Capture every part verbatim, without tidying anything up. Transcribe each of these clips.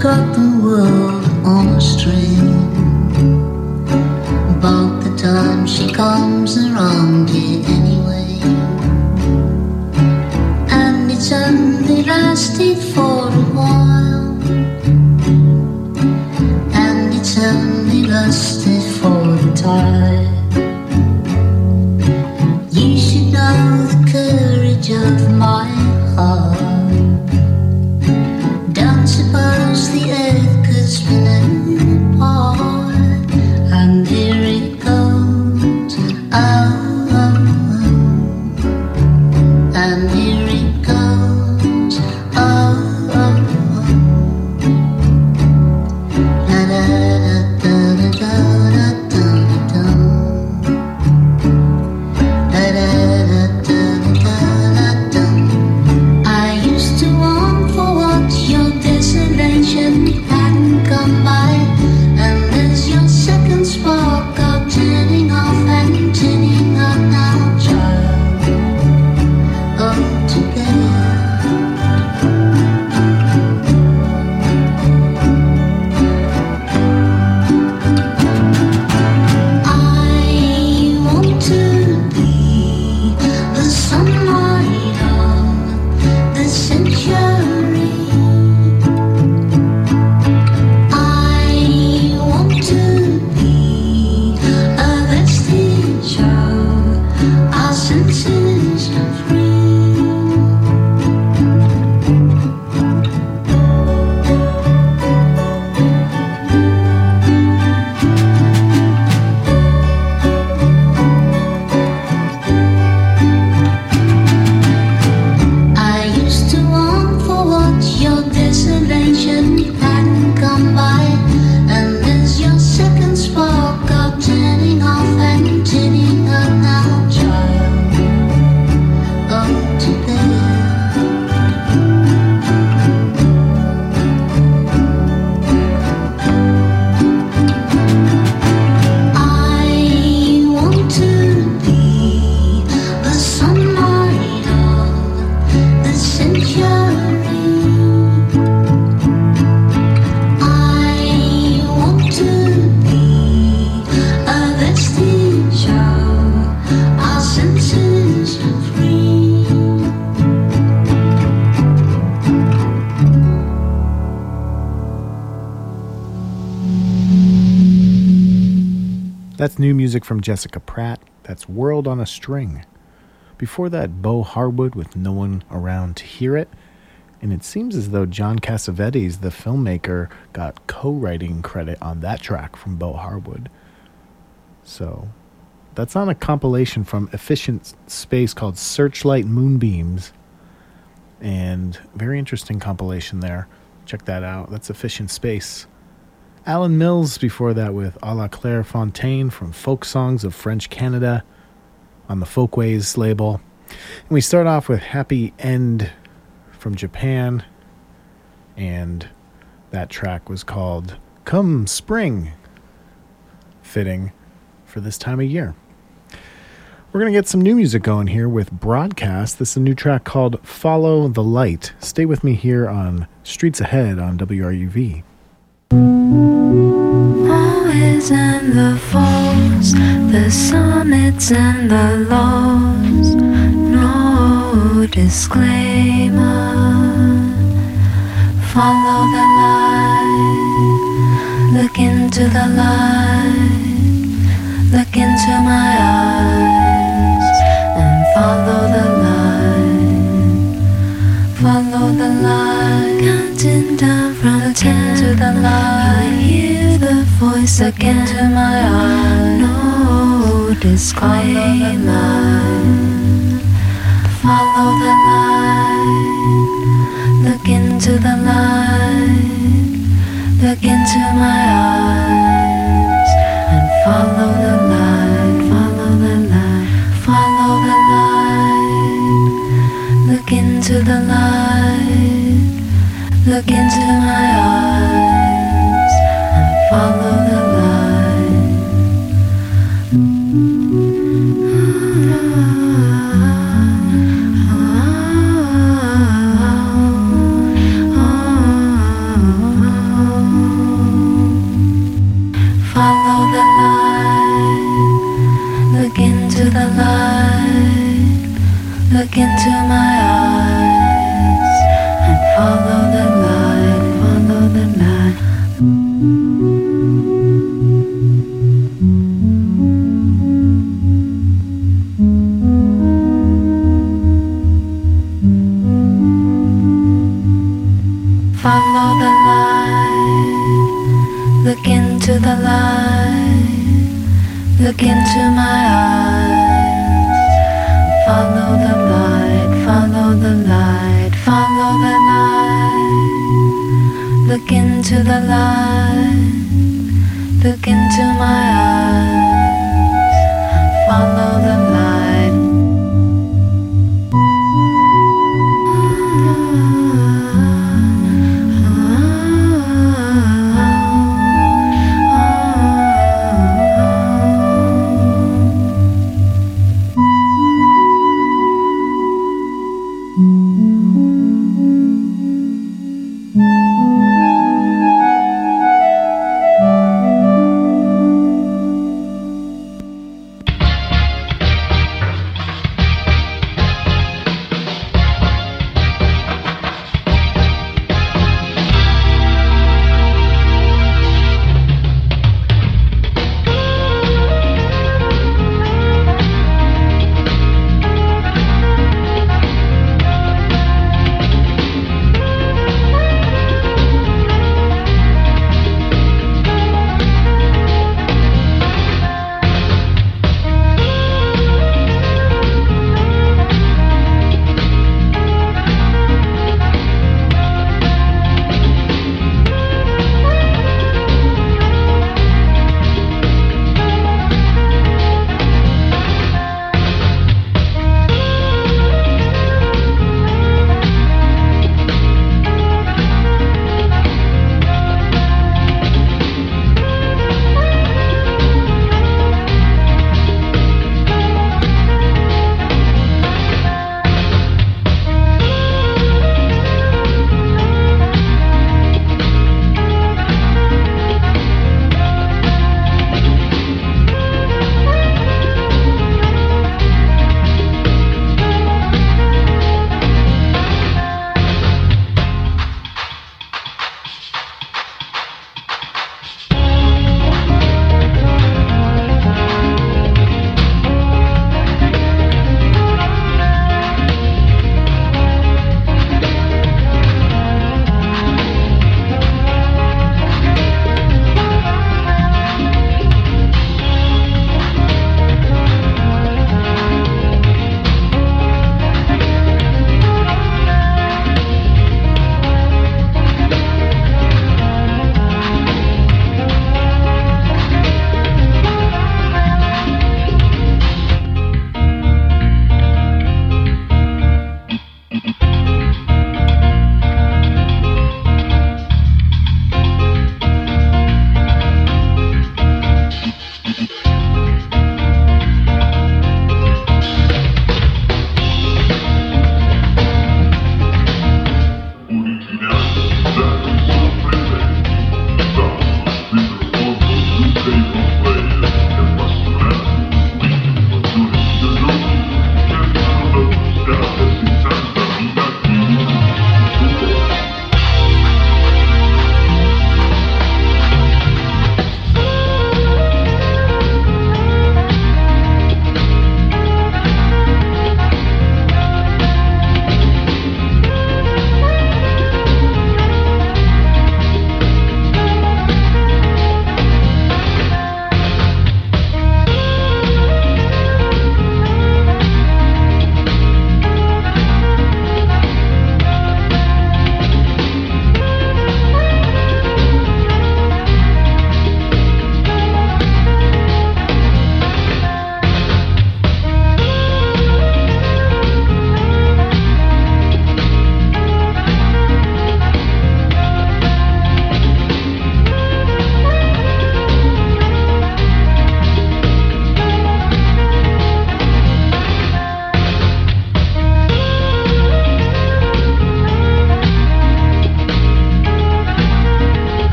got the world on a string. About the time she comes around here anyway. And it's only lasted for a while. And it's only lasted for a time. You should know the courage of my heart. Don't suppose the earth could spin apart. And here it goes, oh, oh, oh. And here it goes, oh, oh, oh. La da da da da da da da. La da da da da da da. I used to want for what your desolation hadn't come by. And there's your second spark of turning off and turning on now, child. Oh, together. I want to be the sunlight of the century. I want to be a vestige of our senses of free. I used to want for what your desolation hadn't come by. And there's your second spark of turning off and turning on now, child. Oh, together. I want to be the sunlight of the century. I want to be a vestige of our senses of free. That's new music from Jessica Pratt. That's World on a String. Before that, Bo Harwood with No One Around to Hear It. And it seems as though John Cassavetes, the filmmaker, got co-writing credit on that track from Bo Harwood. So that's on a compilation from Efficient Space called Searchlight Moonbeams. And very interesting compilation there. Check that out. That's Efficient Space. Alan Mills before that with A la Claire Fontaine from Folk Songs of French Canada on the Folkways label. And we start off with Happy End from Japan. And that track was called Come Spring. Fitting for this time of year. We're going to get some new music going here with Broadcast. This is a new track called Follow the Light. Stay with me here on Streets Ahead on W R U V. Always in the falls, the summits and the lows, no disclaimer. Follow the light, look into the light, look into my eyes, and follow the light, follow the light, counting down from ten to the light. Hear the voice again to my eyes, no disclaimer. Follow the light, look into the light, look into my eyes, and follow the light, follow the light, follow the light, look into the light, look into my eyes, and follow the light. Oh, oh, oh, oh. look into my eyes and follow the light, follow the light. Follow the light, look into the light, look into my eyes. Follow the light, follow the light, follow the light. Look into the light, look into my eyes. Follow the light.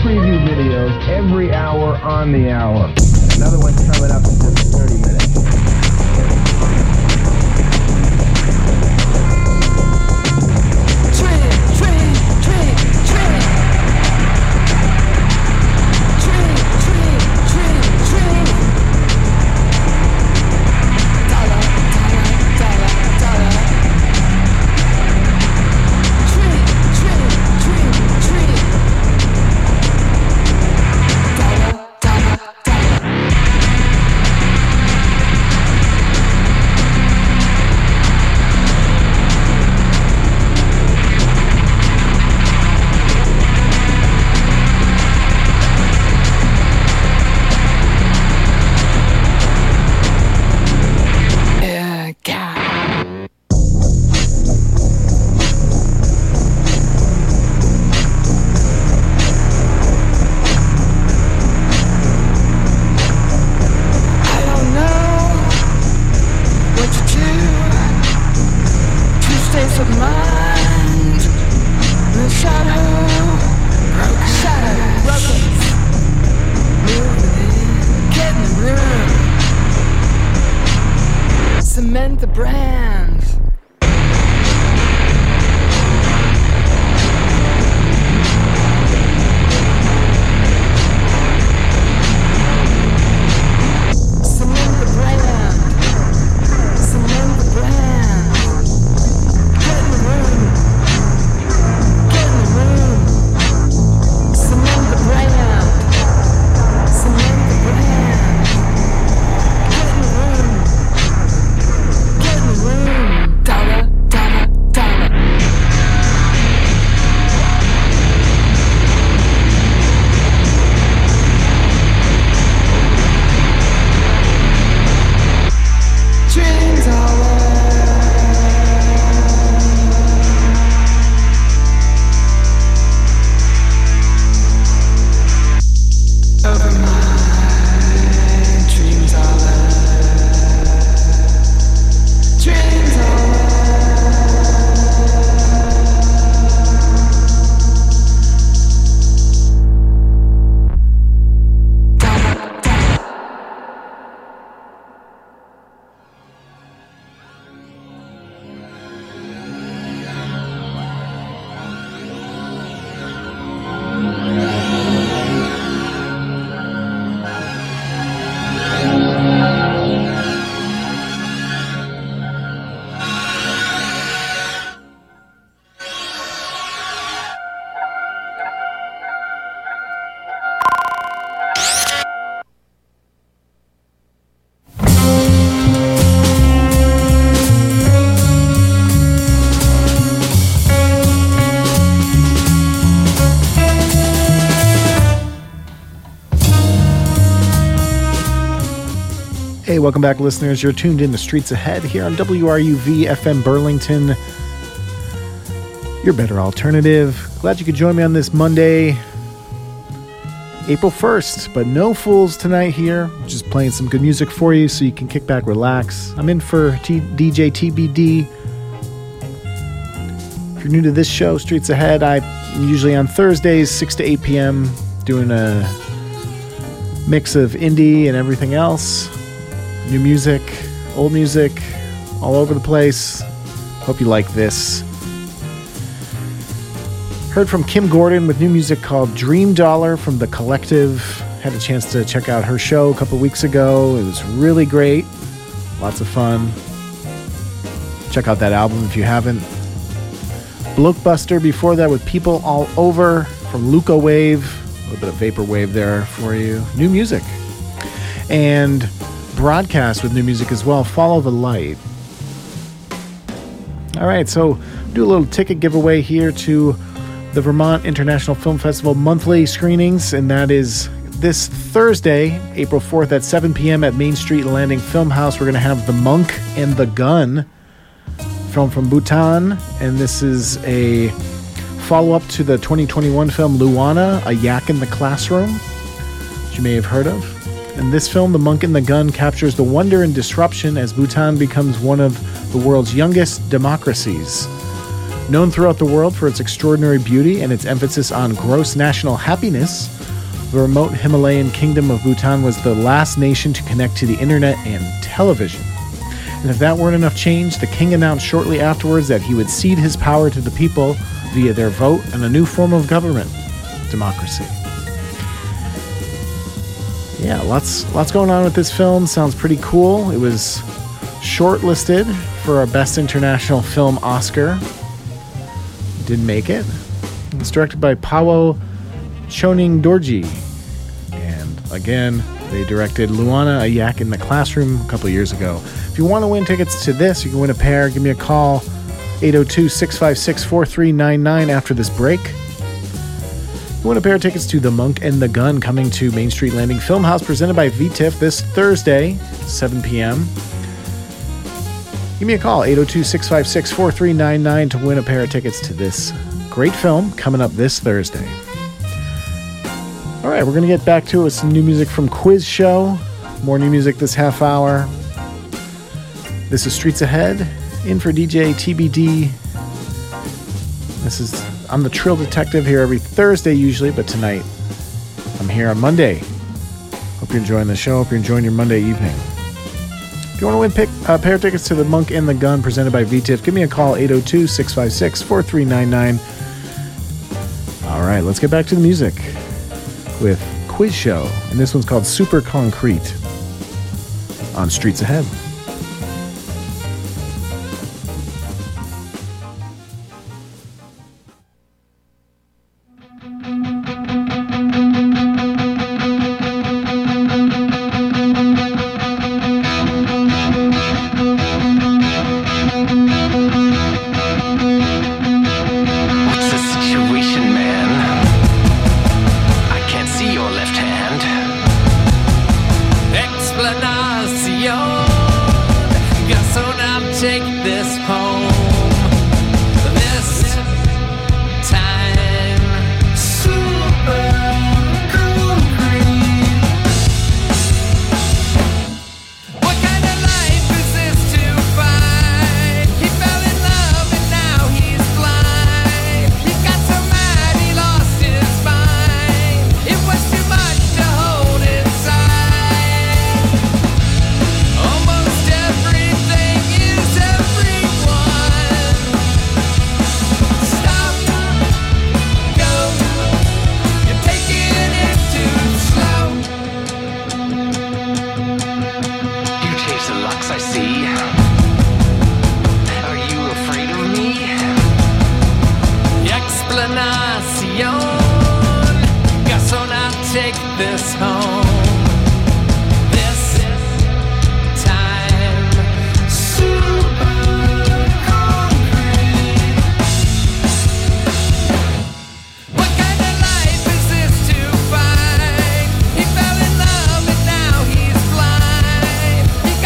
every hour on the hour. Another one's coming up in just thirty minutes. welcome back, listeners. You're tuned in to Streets Ahead here on W R U V F M Burlington, your better alternative. Glad you could join me on this Monday, April first, but no fools tonight here. Just playing some good music for you so you can kick back, relax. I'm in for T- D J T B D. If you're new to this show, Streets Ahead, I'm usually on Thursdays, six to eight p.m., doing a mix of indie and everything else. New music, old music, all over the place. Hope you like this. Heard from Kim Gordon with new music called Dream Dollar from The Collective. Had a chance to check out her show a couple weeks ago. It was really great. Lots of fun. Check out that album if you haven't. Blockbuster before that with People All Over from Luca Wave. A little bit of Vaporwave there for you. New music. And Broadcast with new music as well. Follow the Light. All right, so do a little ticket giveaway here to the Vermont International Film Festival monthly screenings, and that is this Thursday, April fourth at seven p.m. at Main Street Landing Film House. We're going to have The Monk and the Gun, film from Bhutan, and this is a follow-up to the twenty twenty-one film Luana, A Yak in the Classroom, which you may have heard of. In this film, The Monk and the Gun captures the wonder and disruption as Bhutan becomes one of the world's youngest democracies. Known throughout the world for its extraordinary beauty and its emphasis on gross national happiness, the remote Himalayan kingdom of Bhutan was the last nation to connect to the internet and television. And if that weren't enough change, the king announced shortly afterwards that he would cede his power to the people via their vote and a new form of government, democracy. Yeah, lots lots going on with this film. Sounds pretty cool. It was shortlisted for our Best International Film Oscar. Didn't make it. It's directed by Pawo Choning-Dorji. And again, they directed Luana, A Yak in the Classroom a couple years ago. If you want to win tickets to this, you can win a pair. Give me a call, eight oh two, six five six, four three nine nine after this break. You win a pair of tickets to The Monk and the Gun coming to Main Street Landing Film House, presented by V T I F this Thursday, seven p.m. Give me a call, eight oh two, six five six, four three nine nine to win a pair of tickets to this great film coming up this Thursday. All right, we're going to get back to it with some new music from Quiz Show. More new music this half hour. This is Streets Ahead, in for D J T B D. This is... I'm the Trill Detective here every Thursday usually, but tonight I'm here on Monday. Hope you're enjoying the show. Hope you're enjoying your Monday evening. If you want to win pick, a uh, pair of tickets to The Monk and the Gun presented by V T I F, give me a call, eight oh two, six five six, four three nine nine. All right, let's get back to the music with Quiz Show. And this one's called Super Concrete on Streets Ahead. He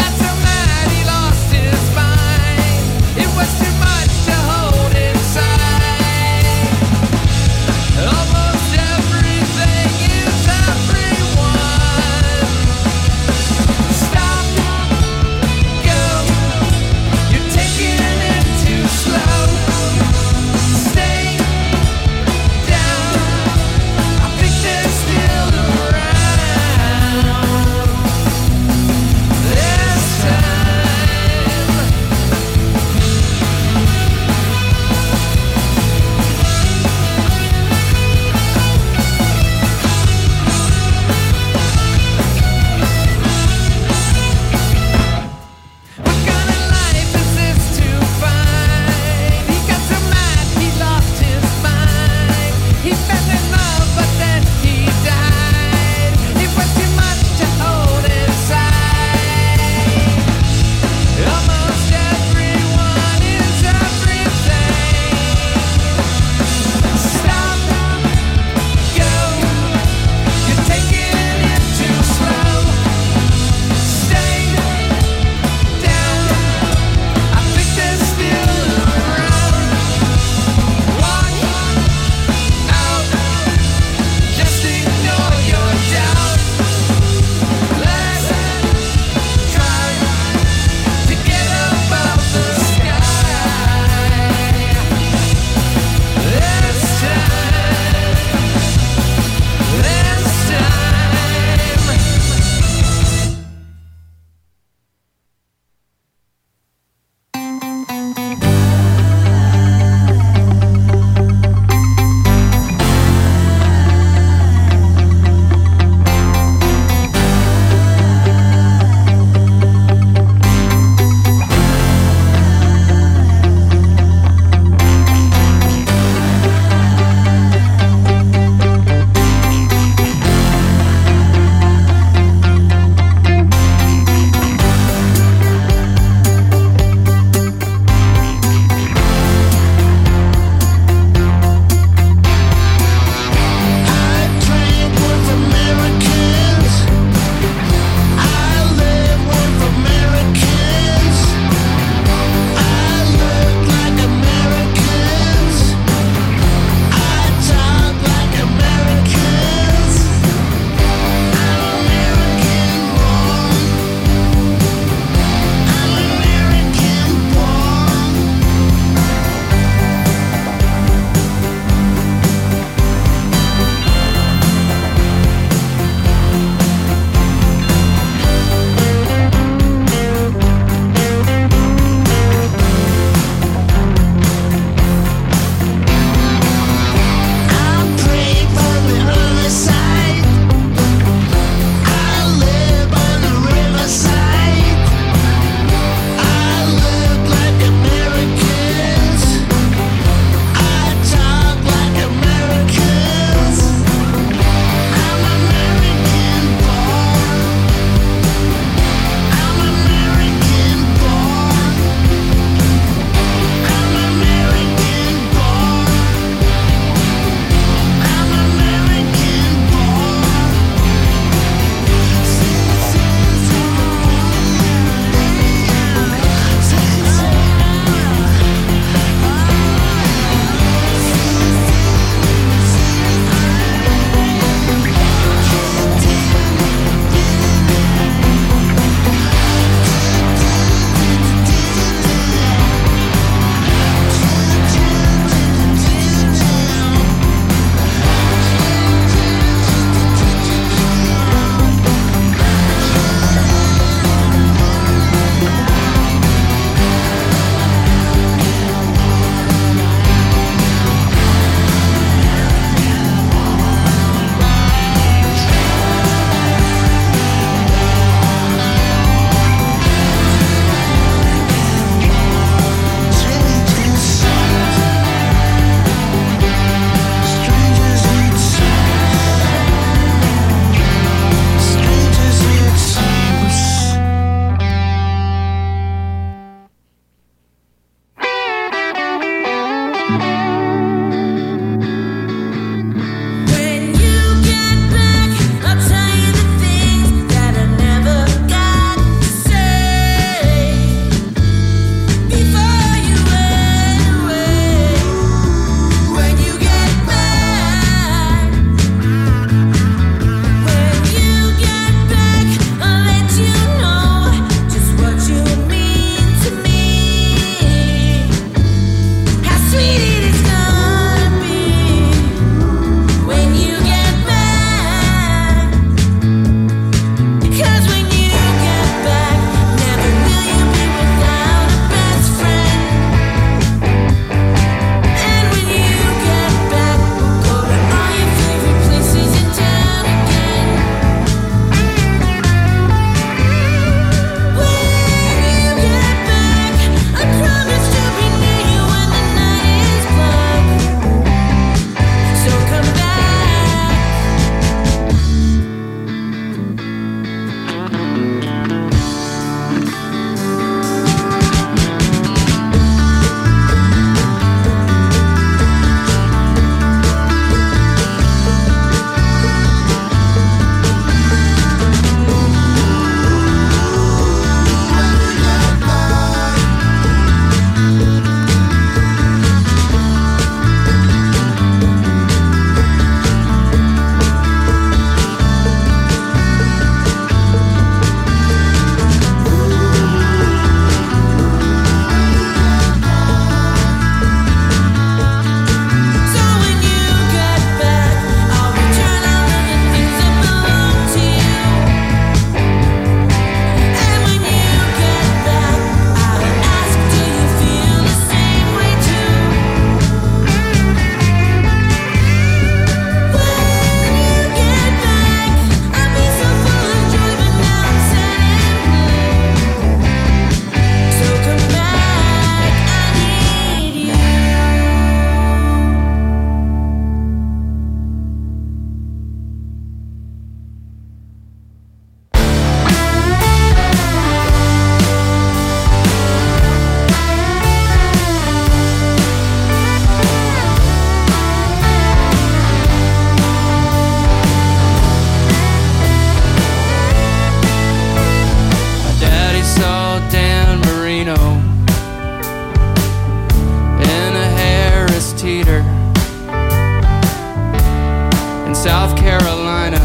South Carolina,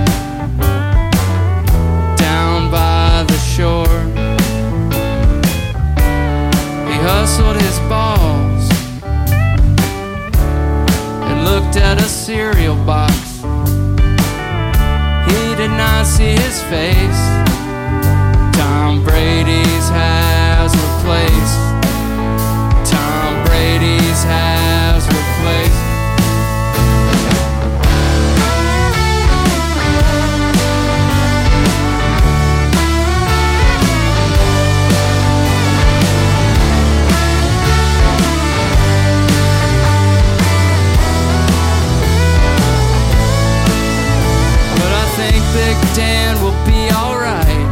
down by the shore. He hustled his balls and looked at a cereal box. He did not see his face. Tom Brady's has replaced. Tom Brady's has replaced. But I think Big Dan will be alright,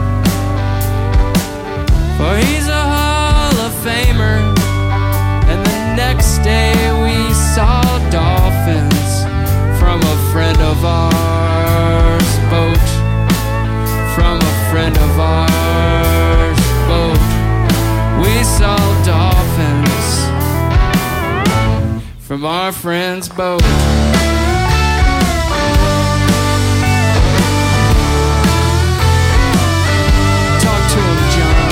for he's a Hall of Famer. And the next day we saw dolphins from a friend of ours boat. From a friend of ours boat. We saw dolphins from our friend's boat. Talk to him, John.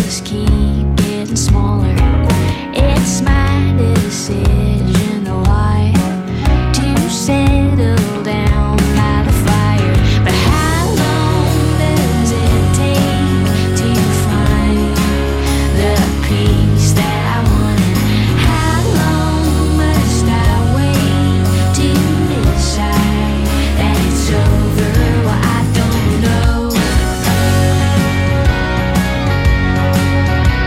just keep getting smaller. It's my decision why to settle down by the fire. But how long does it take to find the peace that I want? How long must I wait to decide that it's over? Well, I don't know.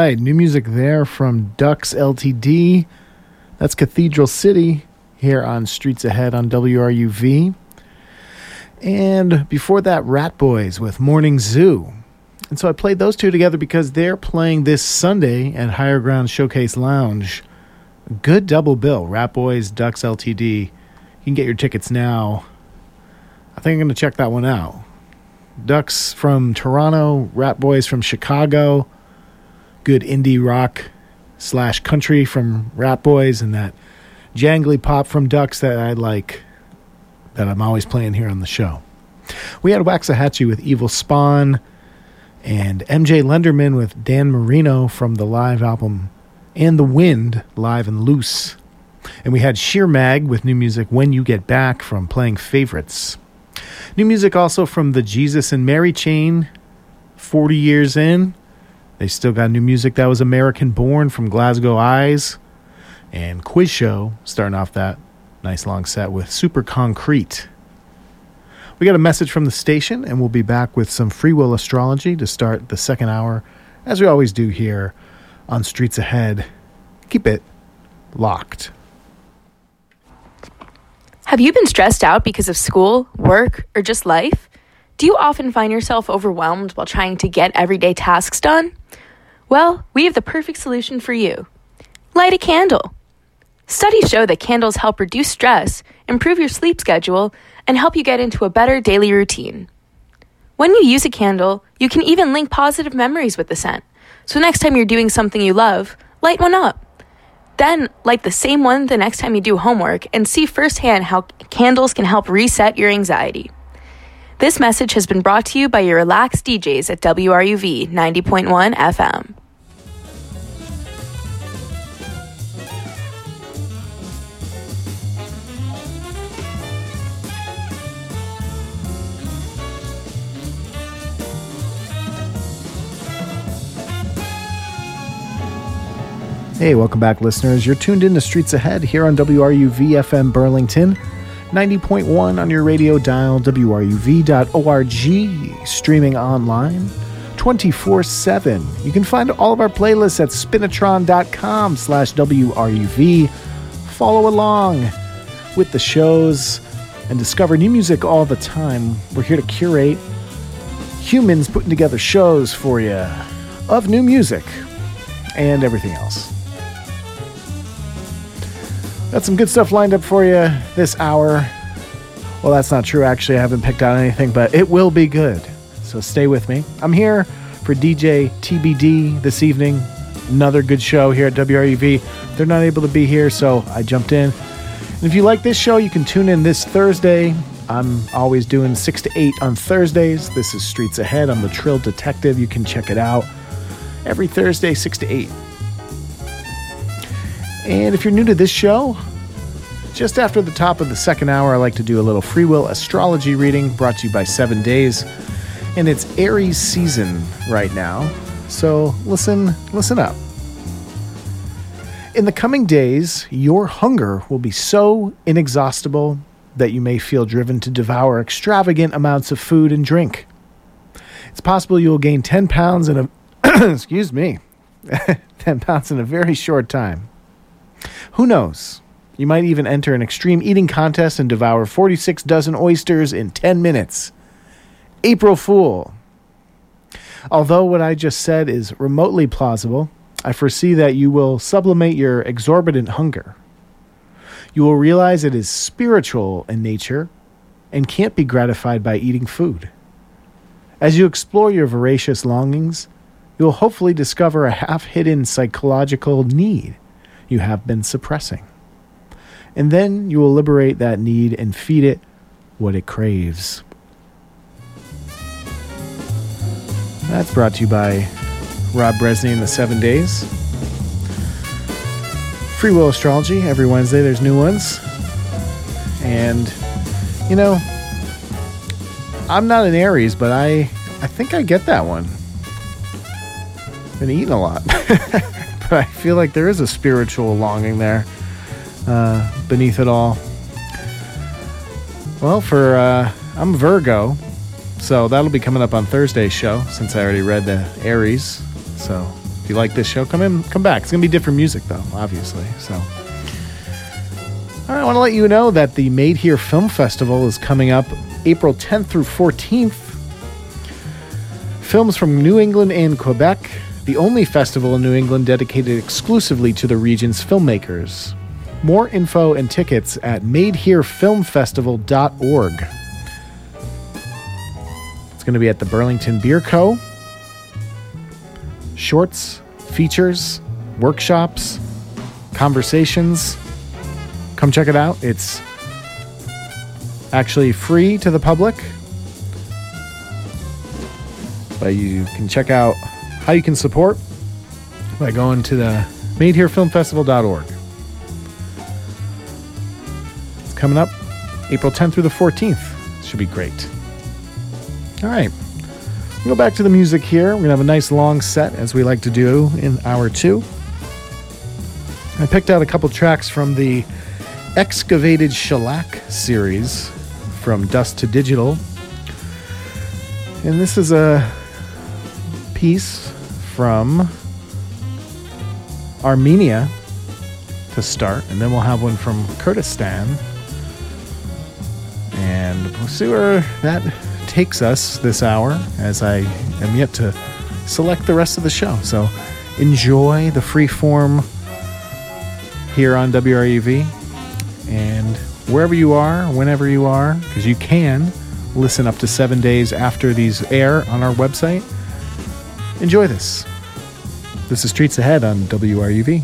right, new music there from Ducks Ltd. That's Cathedral City here on Streets Ahead on W R U V. And before that, Rat Boys with Morning Zoo. And so I played those two together because they're playing this Sunday at Higher Ground Showcase Lounge. Good double bill, Rat Boys, Ducks Ltd. You can get your tickets now. I think I'm going to check that one out. Ducks from Toronto, Rat Boys from Chicago. Good indie rock slash country from Rat Boys, and that jangly pop from Ducks that I like, that I'm always playing here on the show. We had Waxahachie with Evil Spawn, and M J Lenderman with Dan Marino from the live album And the Wind, Live and Loose. And we had Sheer Mag with new music When You Get Back from Playing Favorites. New music also from the Jesus and Mary Chain, forty years in. They still got new music. That was American Born from Glasgow Eyes. And Quiz Show, starting off that nice long set with Super Concrete. We got a message from the station, and we'll be back with some free will astrology to start the second hour, as we always do here on Streets Ahead. Keep it locked. Have you been stressed out because of school, work, or just life? Do you often find yourself overwhelmed while trying to get everyday tasks done? Well, we have the perfect solution for you. Light a candle. Studies show that candles help reduce stress, improve your sleep schedule, and help you get into a better daily routine. When you use a candle, you can even link positive memories with the scent. So next time you're doing something you love, light one up. Then light the same one the next time you do homework and see firsthand how candles can help reset your anxiety. This message has been brought to you by your relaxed D Js at W R U V ninety point one F M. Hey, welcome back, listeners. You're tuned in to Streets Ahead here on W R U V F M Burlington, ninety point one on your radio dial, W R U V dot org, streaming online twenty-four seven. You can find all of our playlists at spinatron.com slash WRUV. Follow along with the shows and discover new music all the time. We're here to curate humans putting together shows for you of new music and everything else. Got some good stuff lined up for you this hour. Well, that's not true. Actually, I haven't picked out anything, but it will be good. So stay with me. I'm here for D J T B D this evening. Another good show here at W R U V. They're not able to be here, so I jumped in. And if you like this show, you can tune in this Thursday. I'm always doing six to eight on Thursdays. This is Streets Ahead. I'm the Trill Detective. You can check it out every Thursday, six to eight. And if you're new to this show, just after the top of the second hour, I like to do a little free will astrology reading brought to you by Seven Days. And it's Aries season right now, so listen, listen up. In the coming days, your hunger will be so inexhaustible that you may feel driven to devour extravagant amounts of food and drink. It's possible you will gain ten pounds in a excuse me, ten pounds in a very short time. Who knows? You might even enter an extreme eating contest and devour forty-six dozen oysters in ten minutes. April Fool. Although what I just said is remotely plausible, I foresee that you will sublimate your exorbitant hunger. You will realize it is spiritual in nature and can't be gratified by eating food. As you explore your voracious longings, you will hopefully discover a half-hidden psychological need you have been suppressing. And then you will liberate that need and feed it what it craves. That's brought to you by Rob Bresney and the Seven Days. Free Will Astrology, every Wednesday there's new ones. And, you know, I'm not an Aries, but I, I think I get that one. Been eating a lot. But I feel like there is a spiritual longing there uh, beneath it all. Well, for uh, I'm Virgo, so that'll be coming up on Thursday's show since I already read the Aries. So If you like this show, come in, come back. It's going to be different music, though, obviously. So, all right, I want to let you know that the Made Here Film Festival is coming up April tenth through fourteenth. Films from New England and Quebec, the only festival in New England dedicated exclusively to the region's filmmakers. More info and tickets at made here film festival dot org. It's going to be at the Burlington Beer Co. Shorts, features, workshops, conversations. Come check it out. It's actually free to the public, but you can check out how you can support by going to the made here film festival dot org. It's coming up April tenth through the fourteenth. Should be great. All right. We'll go back to the music here. We're going to have a nice long set, as we like to do in hour two. I picked out a couple tracks from the Excavated Shellac series from Dust to Digital. And this is a piece from Armenia to start, and then we'll have one from Kurdistan. And we'll see where that takes us this hour, as I am yet to select the rest of the show. So enjoy the free form here on W R U V, and wherever you are, whenever you are, because you can listen up to seven days after these air on our website. Enjoy this. This is Streets Ahead on W R U V.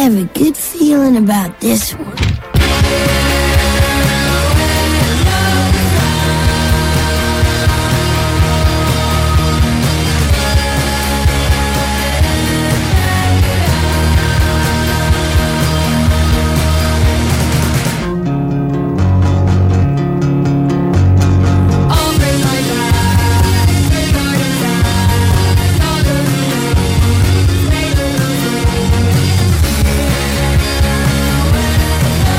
have a good feeling about this one. Thank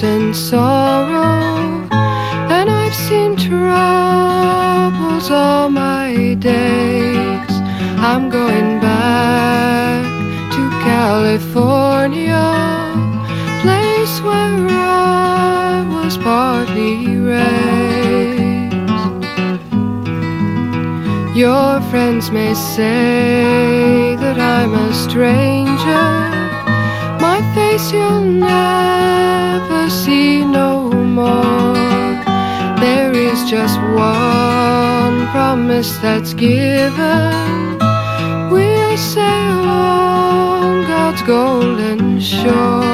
constant sorrow, and I've seen troubles all my days. I'm going back to California, place where I was partly raised. Your friends may say that I'm a stranger, my face you'll never see no more. There is just one promise that's given, we'll sail on God's golden shore.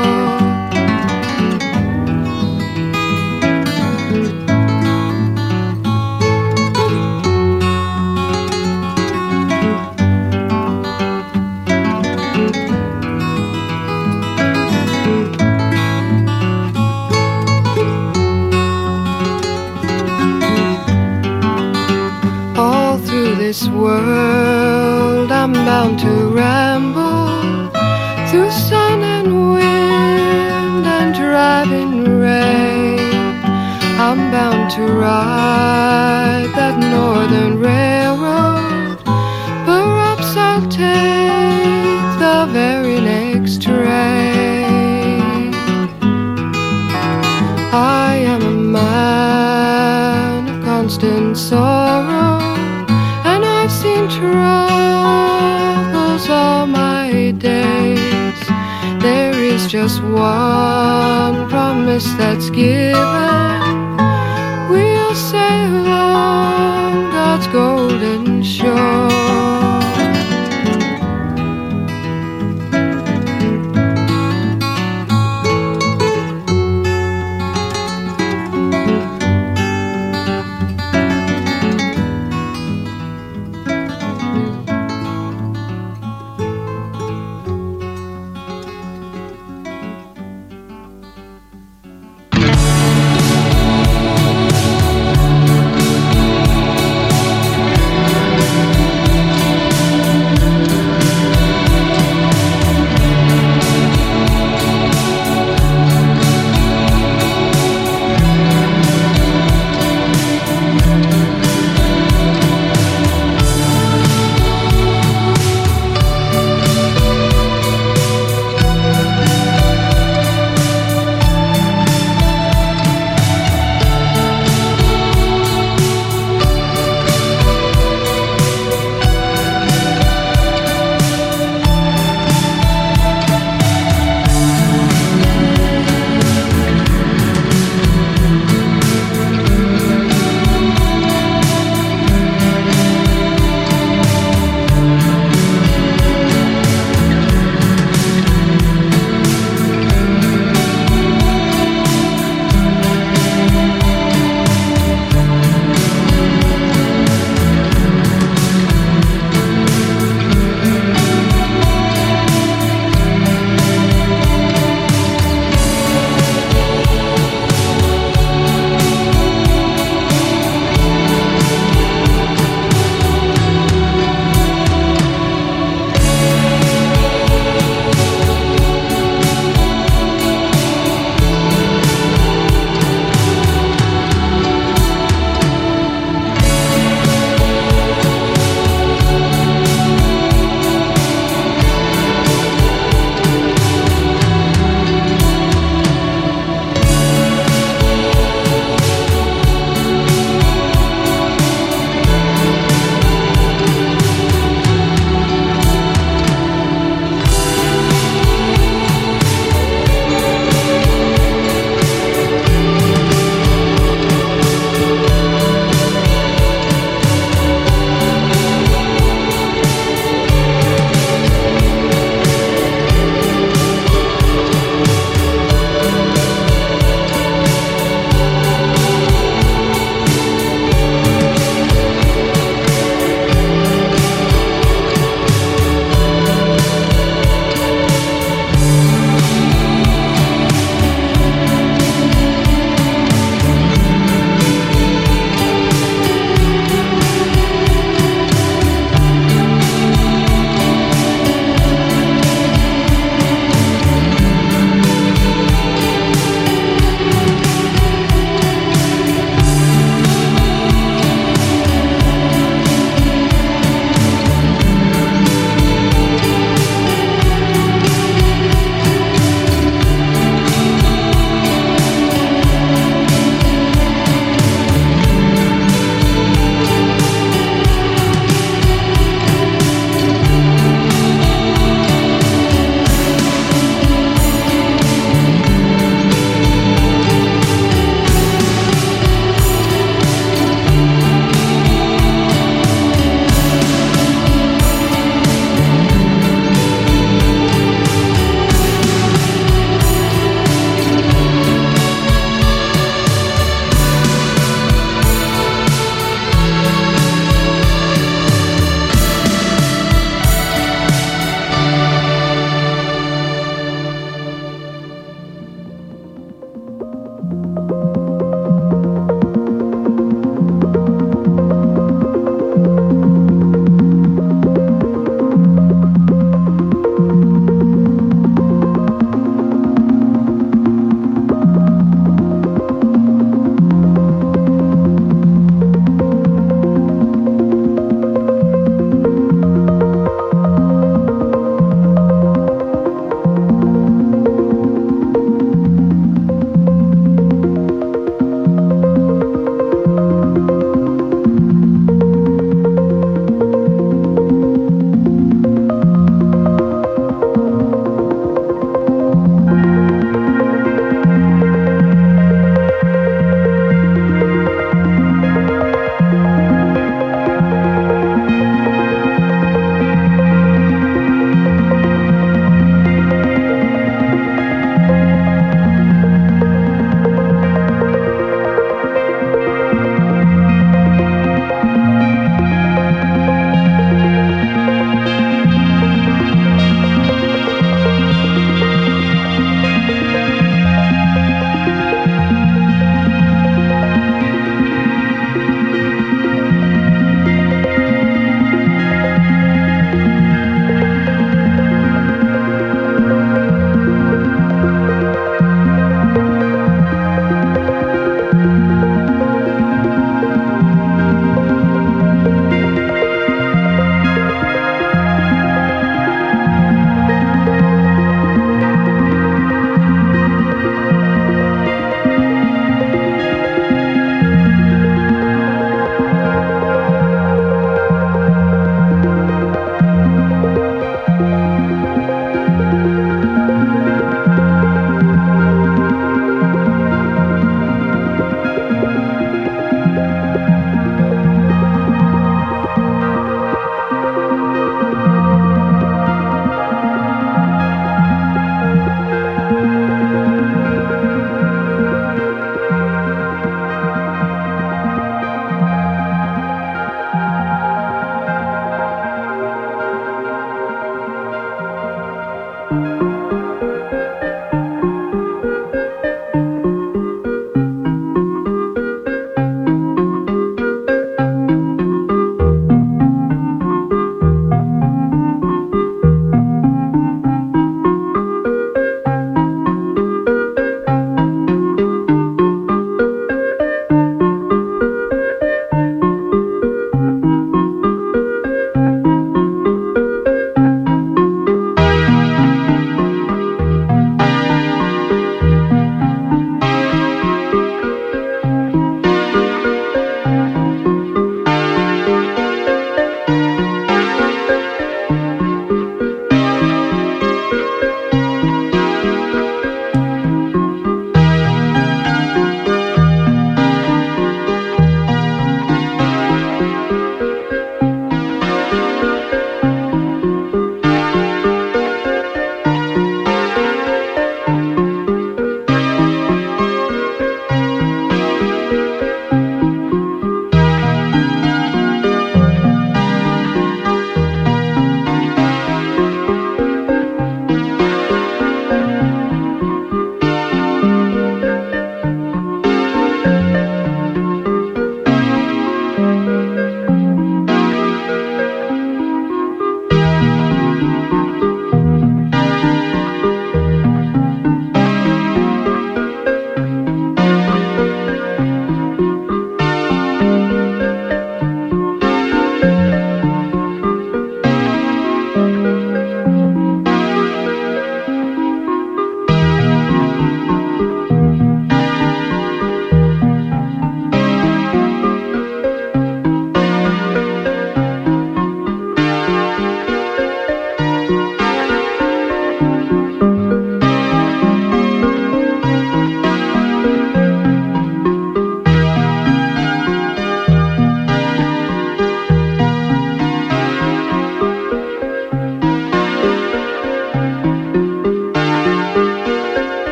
This world I'm bound to ramble through sun and wind and driving rain. I'm bound to ride that northern railroad, perhaps I'll take the very next train. I am a man of constant sorrow, troubles all my days. There is just one promise that's given, we'll sail on God's golden shore.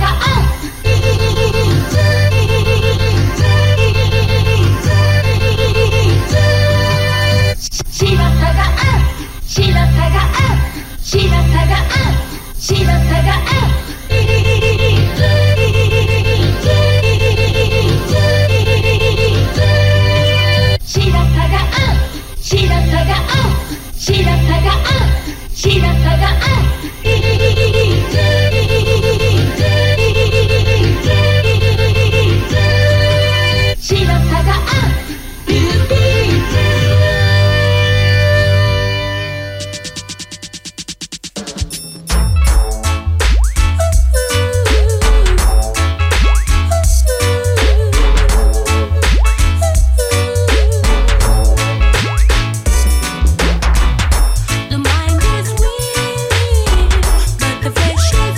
The mind is weak, but the flesh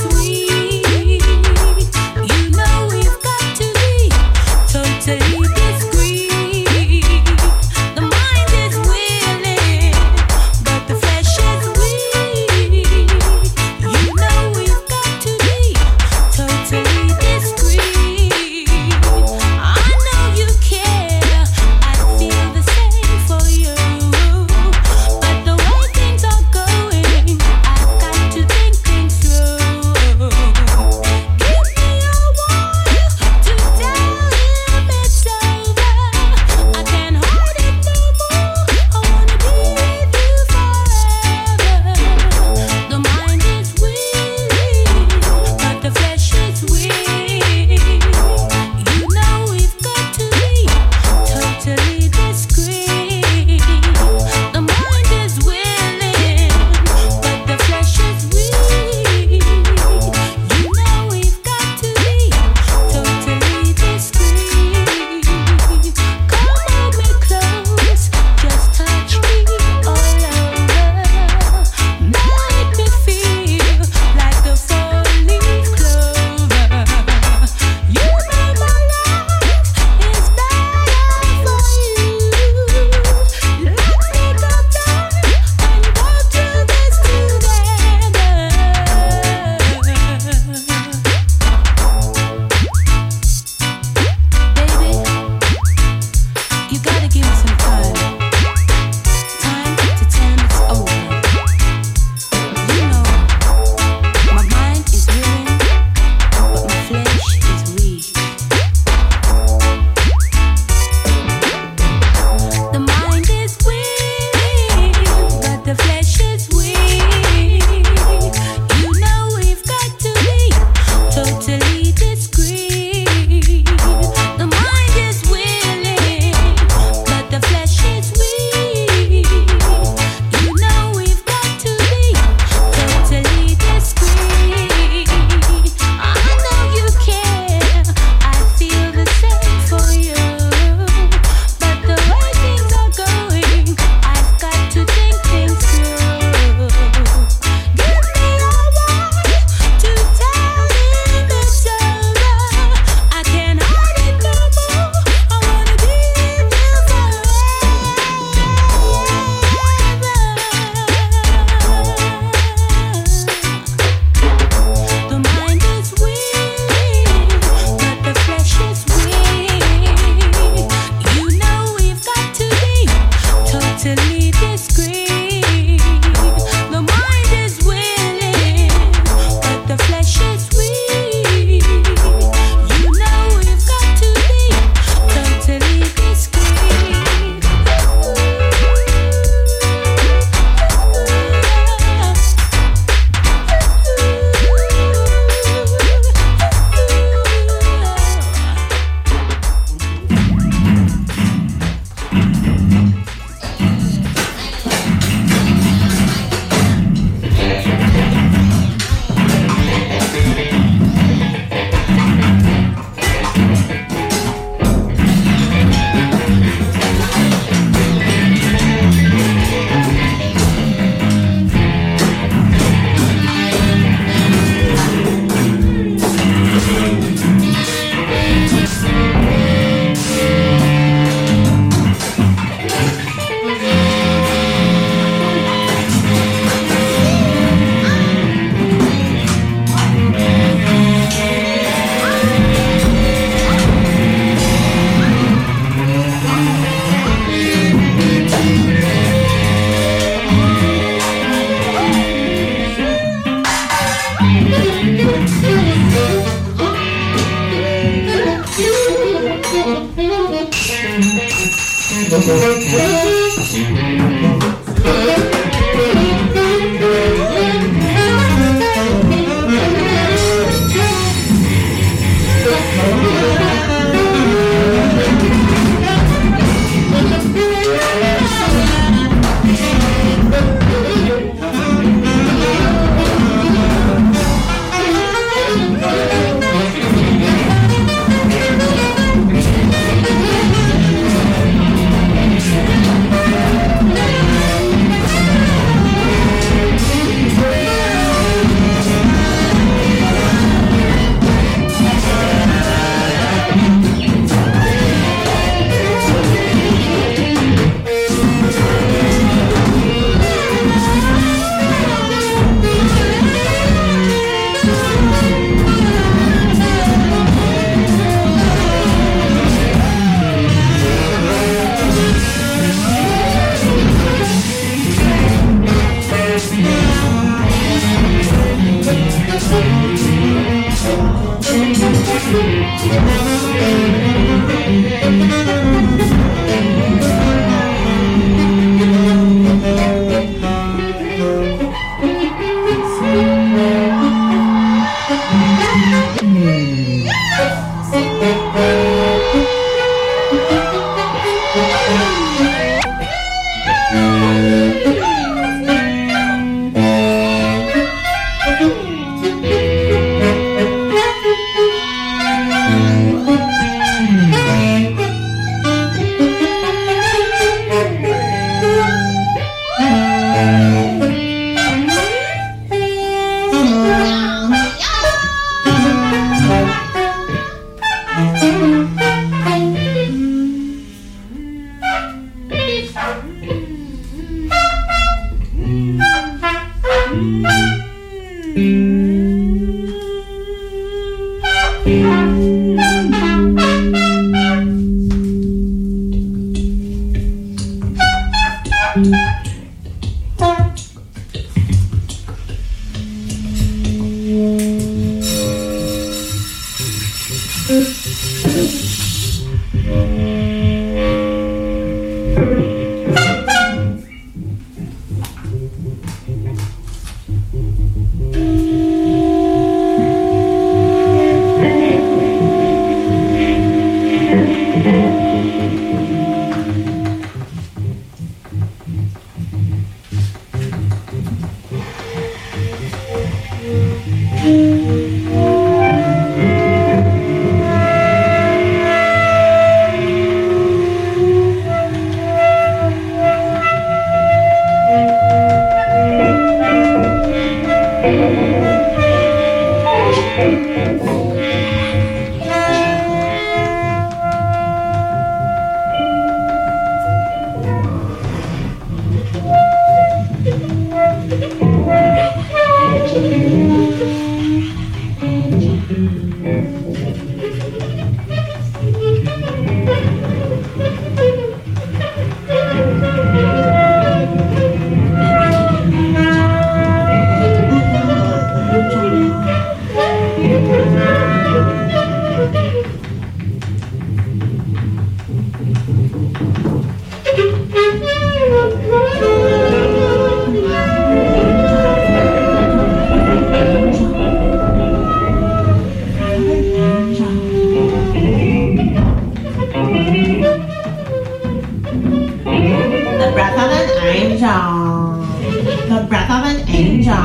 The breath of an angel.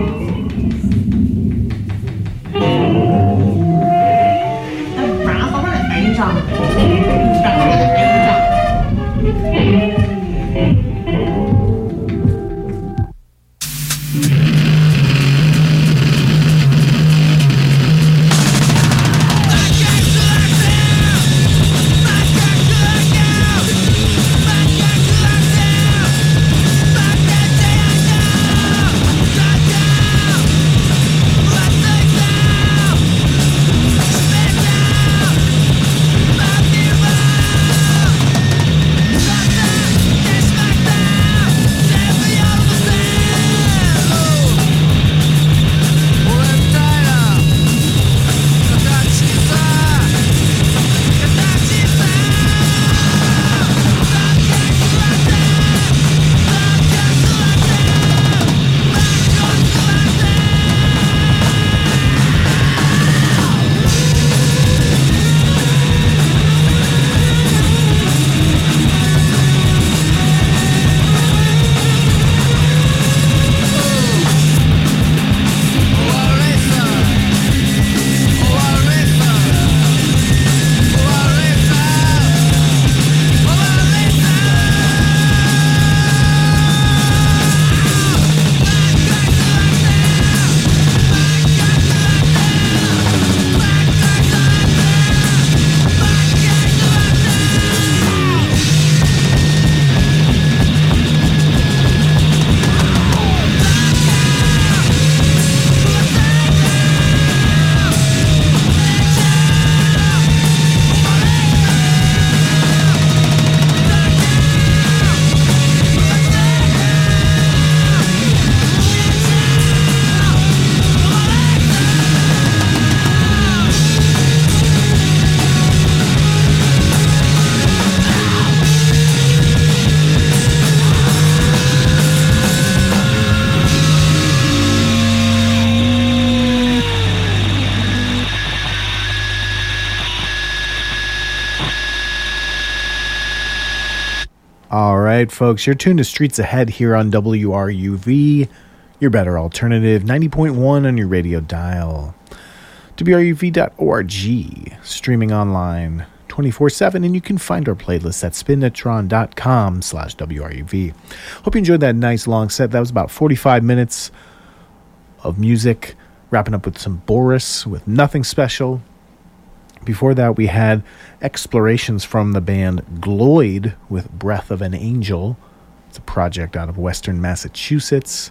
The breath of an angel. The breath of an angel. All right, folks, you're tuned to Streets Ahead here on W R U V, your better alternative, ninety point one on your radio dial. W R U V dot org, streaming online twenty-four seven, and you can find our playlist at spinetron.com slash WRUV. Hope you enjoyed that nice long set. That was about forty-five minutes of music, wrapping up with some Boris with Nothing Special. Before that, we had explorations from the band Gloyd with Breath of an Angel. It's a project out of Western Massachusetts.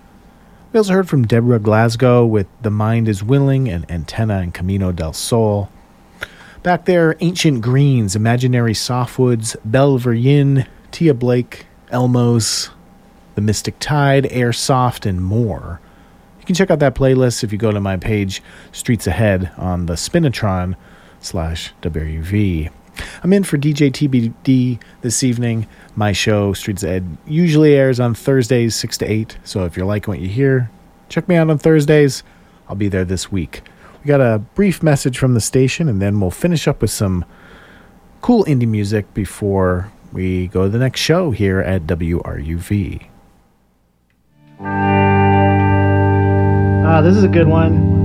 We also heard from Deborah Glasgow with The Mind is Willing and Antenna and Camino del Sol. Back there, Ancient Greens, Imaginary Softwoods, Belver Yin, Tia Blake, Elmos, The Mystic Tide, Airsoft, and more. You can check out that playlist if you go to my page, Streets Ahead, on the Spinetron slash W R U V. I'm in for D J T B D this evening. My show, Streets Ahead, usually airs on Thursdays, six to eight. So if you're liking what you hear, check me out on Thursdays. I'll be there this week. We got a brief message from the station, and then we'll finish up with some cool indie music before we go to the next show here at W R U V. Ah, this is a good one.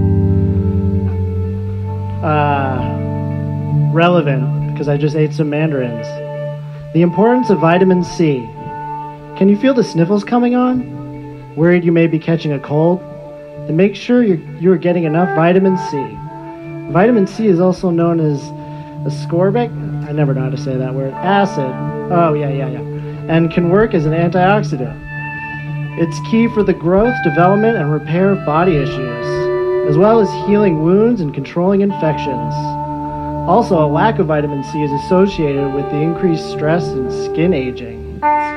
Uh, relevant, because I just ate some mandarins. The importance of vitamin C. Can you feel the sniffles coming on? Worried you may be catching a cold? Then make sure you're, you're getting enough vitamin C. Vitamin C is also known as ascorbic, I never know how to say that word, acid. Oh, yeah, yeah, yeah. And can work as an antioxidant. It's key for the growth, development, and repair of body issues, as well as healing wounds and controlling infections. Also, a lack of vitamin C is associated with the increased stress and skin aging.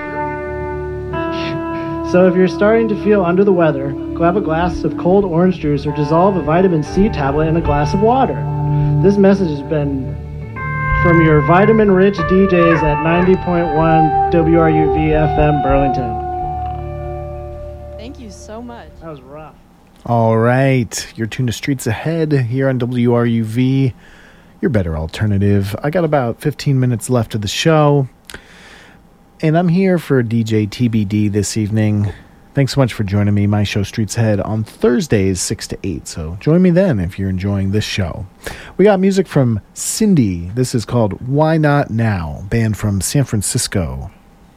So if you're starting to feel under the weather, grab a glass of cold orange juice or dissolve a vitamin C tablet in a glass of water. This message has been from your vitamin-rich D Js at ninety point one W R U V F M Burlington. Thank you so much. That was rough. All right, you're tuned to Streets Ahead here on W R U V, your better alternative. I got about fifteen minutes left of the show, and I'm here for D J T B D this evening. Thanks so much for joining me. My show, Streets Ahead, on Thursdays, six to eight. So join me then if you're enjoying this show. We got music from Cindy. This is called Why Not Now, band from San Francisco.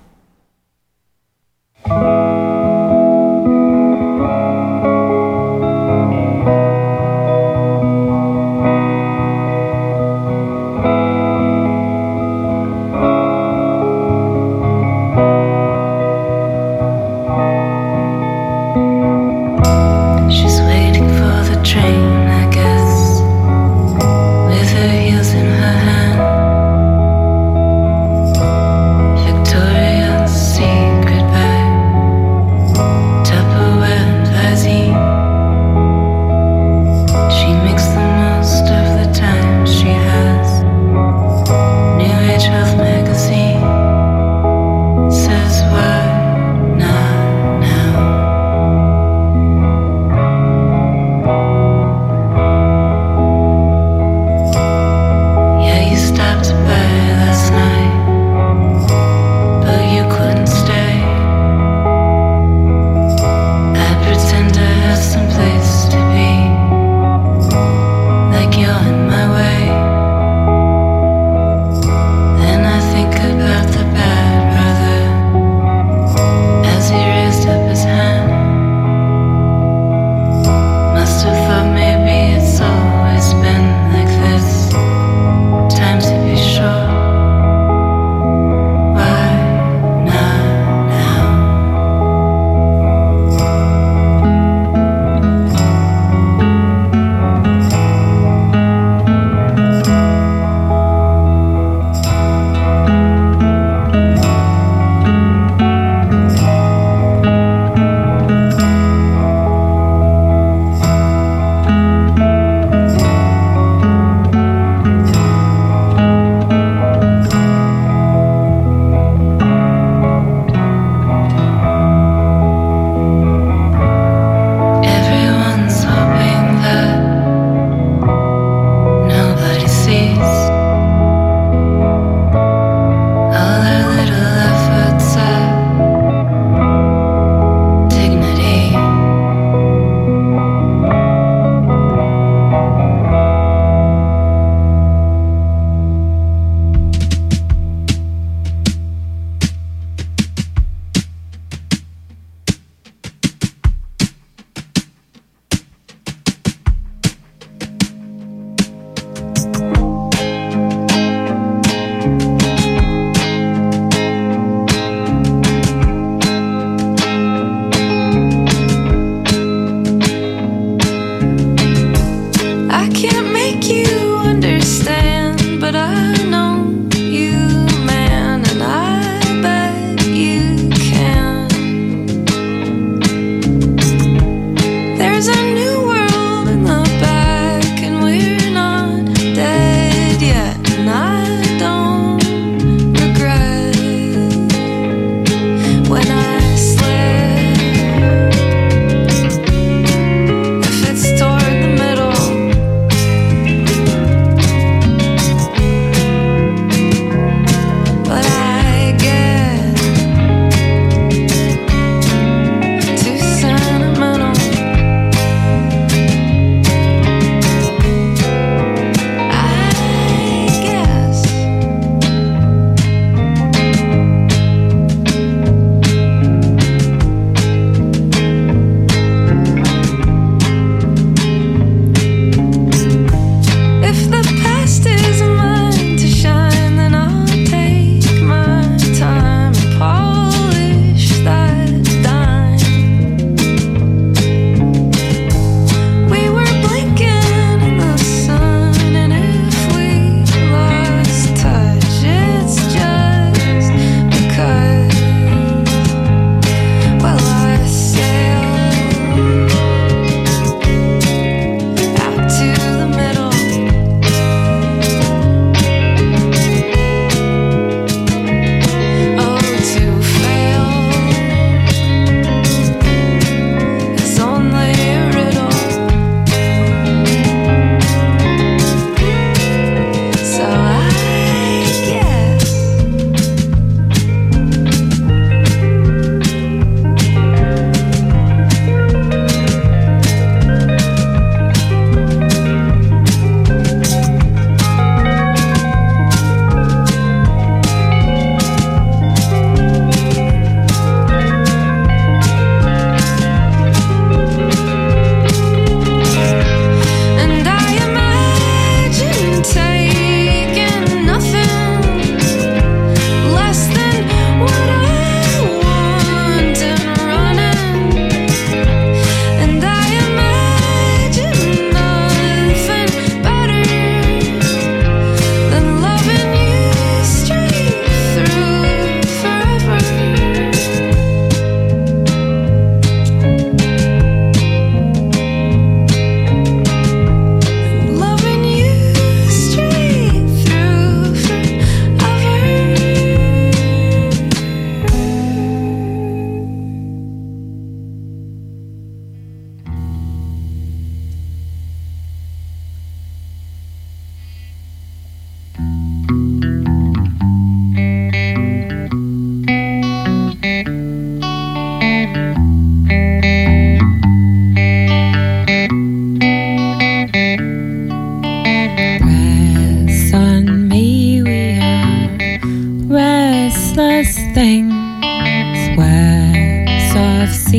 She's waiting for the train, I guess, with her heels in her hand. Victoria's Secret bag.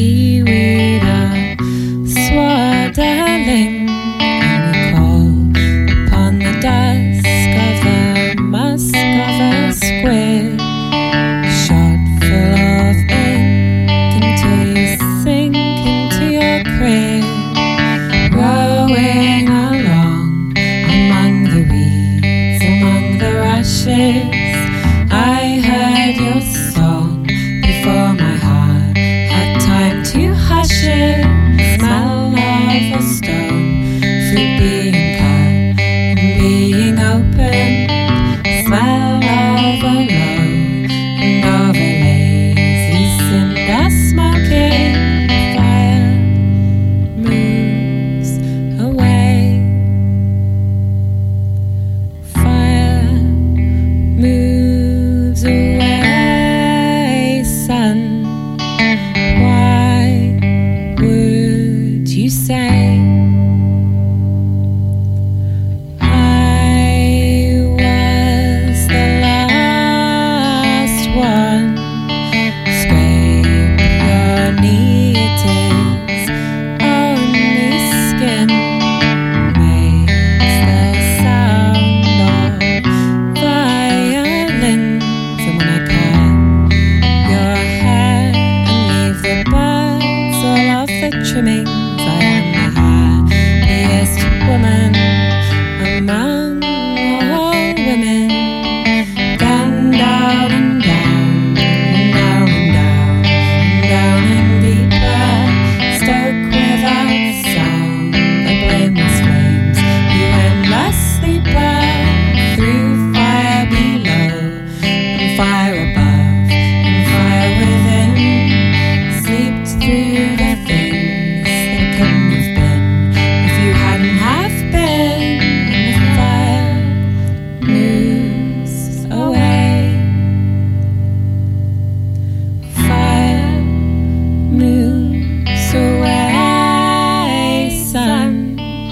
seaweed of swaddling, and we call upon the dusk of the musk of a squid, shot full of ink until you sink into your crib, rowing along among the reeds, among the rushes. I heard your song before my heart had time to hush it. Smell of a stone, fruit being cut and being open. Smell of a load and of a lazy cinder smoking. Fire moves away. Fire moves away, sun. Why would you say I was the last one? Scrape your knee, it is only skin. Makes the sound of violins. And when I cut your hair and leave the birds all off the trimmings, I am the happiest woman among all women. Down, down, and down, and down, and down, and down and deeper. Stoke without sound the blameless flames. You endlessly burn through fire below and fire above and fire within. Sleeped through the things that couldn't have been if you hadn't have been. And the fire moves away. Fire moves away, sun.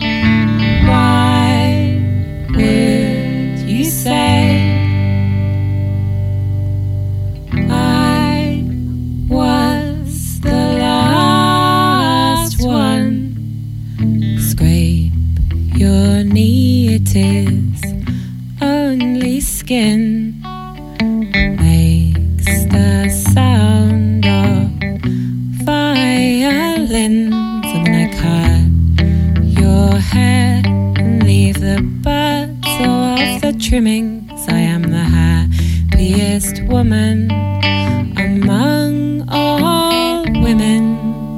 Why would you say I was the last one? Scrape your knee, it is only skin. Makes the sound of violins. And when I cut your hair and leave the birds all off the trimmings, I am the happiest woman among all women.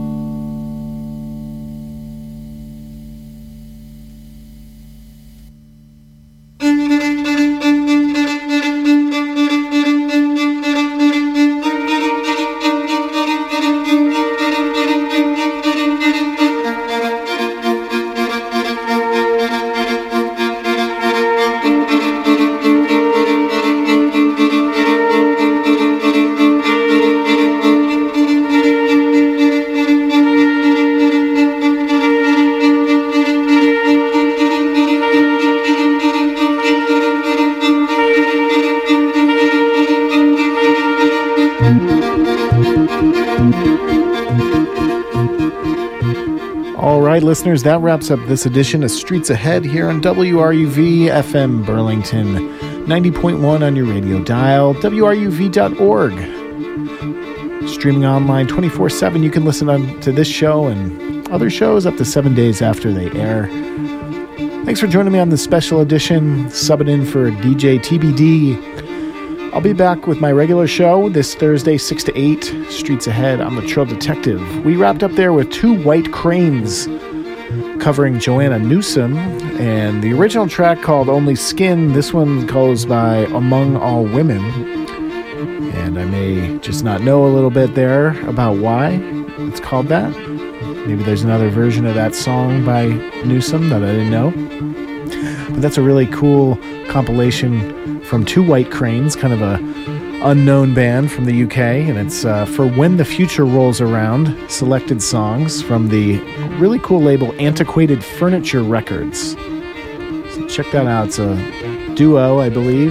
All right, listeners, that wraps up this edition of Streets Ahead here on W R U V F M Burlington, ninety point one on your radio dial, W R U V dot org. Streaming online twenty-four seven, you can listen on to this show and other shows up to seven days after they air. Thanks for joining me on this special edition, subbing in for D J T B D. I'll be back with my regular show this Thursday, six to eight, Streets Ahead. I'm the Trill Detective. We wrapped up there with Two White Cranes covering Joanna Newsom, and the original track called Only Skin. This one goes by Among All Women, and I may just not know a little bit there about why it's called that. Maybe there's another version of that song by Newsom that I didn't know. But that's a really cool compilation from Two White Cranes, kind of a unknown band from the U K, and it's uh, for When the Future Rolls Around, selected songs from the really cool label Antiquated Furniture Records. So check that out. It's a duo, I believe.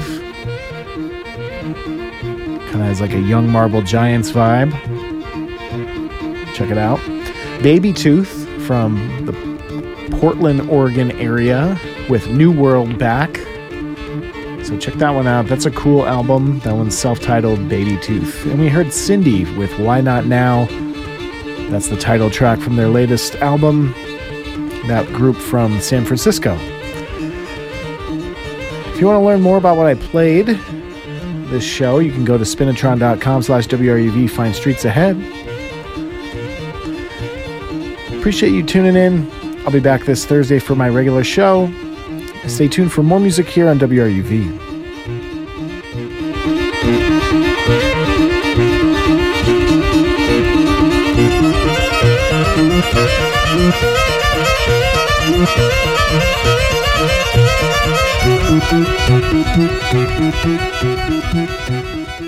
Kind of has like a Young Marble Giants vibe. Check it out. Baby Tooth from the Portland, Oregon area with New World Back. So check that one out. That's a cool album. That one's self-titled Baby Tooth. And we heard Cindy with Why Not Now. That's the title track from their latest album. That group from San Francisco. If you want to learn more about what I played this show, you can go to spinatron.com slash WRUV, find Streets Ahead. Appreciate you tuning in. I'll be back this Thursday for my regular show. Stay tuned for more music here on W R U V. Thank you.